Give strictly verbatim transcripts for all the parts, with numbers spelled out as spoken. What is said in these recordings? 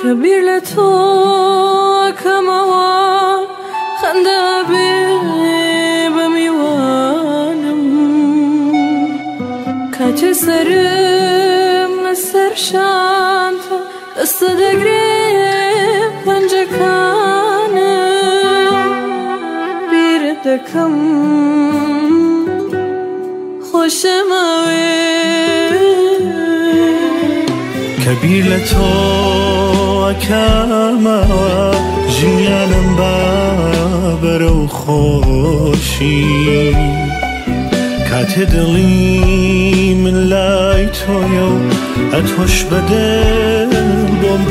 كبير لتو كموا خندا بميوانم كاتي سرم لسر شانتا دست دقريب پنجكانم بير دكم خوشم اوي كبير لتو كما جيانم بابر و خوشي كات دلي من لای تویو اتوش بدل بم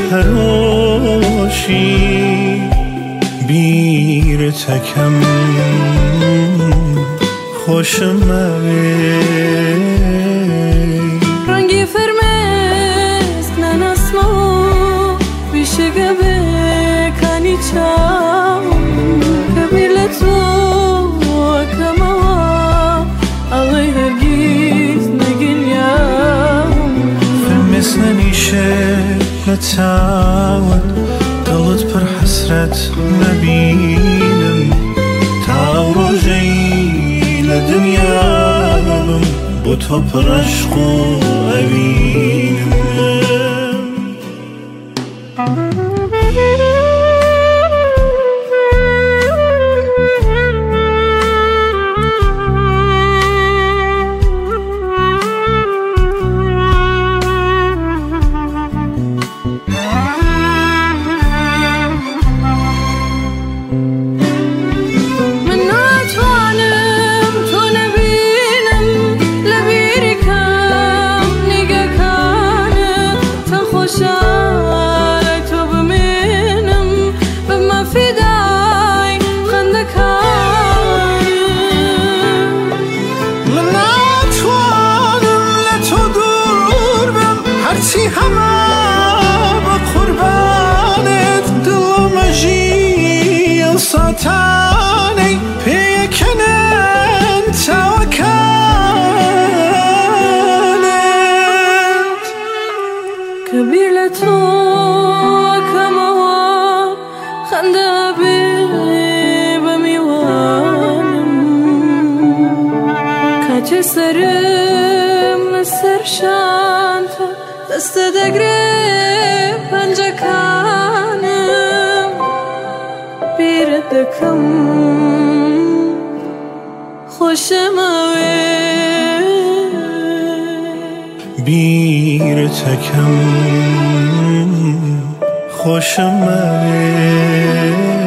پروشی بیر تکم خوشم اوی رنگی فرمز نن اسمو بیشه گبه کنی چاو کبیر لتو کما الله هرگیز نگین یاو فرمز ننیشه نتاون دلت پر حسرت نبینم تا روزی لدنیا بم با تو پر عشق و اوینم هرچی همه با قربانت دلم جیل ساتانی پیکنن توکانت كبير لتو كما خندا بميوانم كاتي سرم لسر شانتا دست دقريب پنجكانم بير دكم خوشم اوي بیر تکم خوشم اوی